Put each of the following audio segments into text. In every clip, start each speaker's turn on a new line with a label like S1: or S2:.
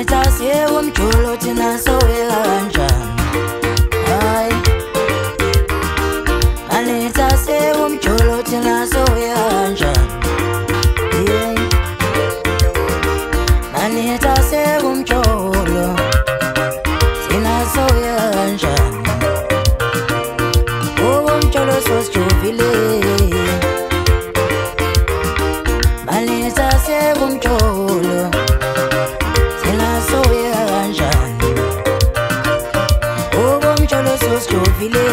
S1: Manitase umchulo thina sowe kanjani. Hayi Manitase umchulo thina sowe kanjani. Manitase umchulo thina sowe kanjani. Umchulo sosijuvile. Manitase umchulo thina sowe kanjani. Umchulo sosijuvile.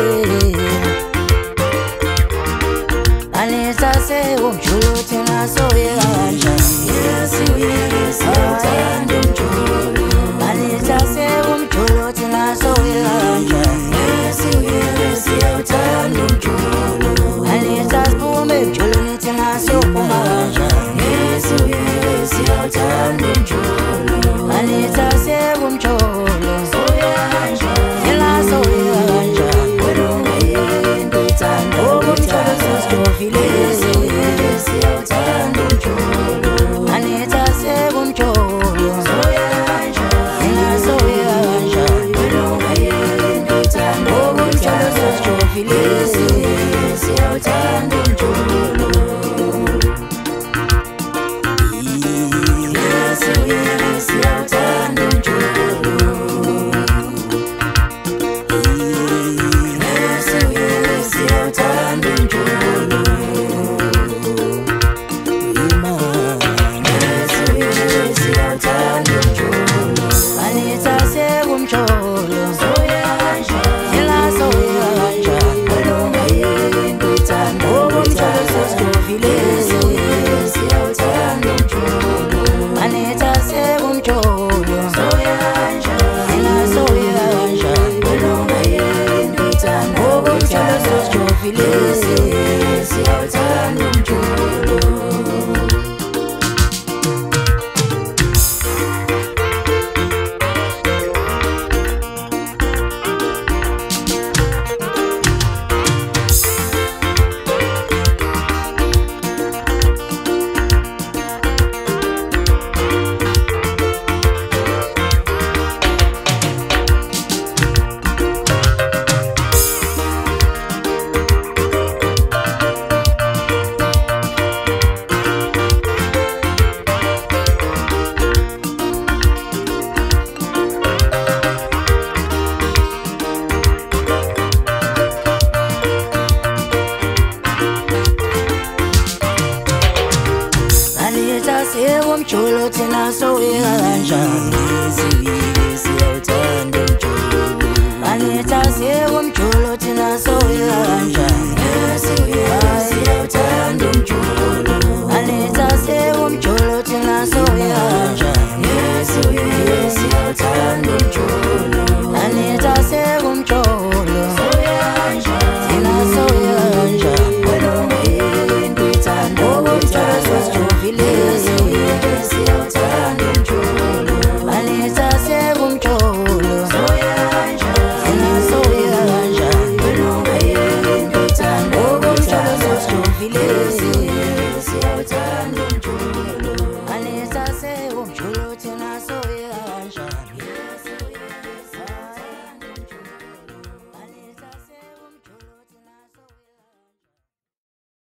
S1: Manitase umchulo thina sowe kanjani. Yes, siyawuthanda umchulo. Manitase umchulo thina sowe kanjani. Yes, siyawuthanda umchulo. Manitase umchulo thina sophuma kanjani. Yes, siyawuthanda umchulo. Manitase umchulo sowe kanjani. Thina sowe kanjani. Wena ungayinto ithanda umchulo sosijuvile. Siyawuthanda umchulo. Manitase umchulo sowe kanjani. Thina sowe kanjani. Wena ungayinto ithanda umchulo sosijuvile. Siyawuthanda umchulo. Siyawuthanda umchulo. Siyawuthanda umchulo. Siyawuthanda umchulo. Manitase umchulo sowe kanjani. Thina sowe kanjani. Wena ungayinto ithanda umchulo sosijuvile. Siyawuthanda umchulo. Manitase umchulo sowe kanjani. Thina sowe kanjani. Wena ungayinto ithanda umchulo sosijuvile. Siyawuthanda umchulo. Manitase umchulo thina sowe kanjani.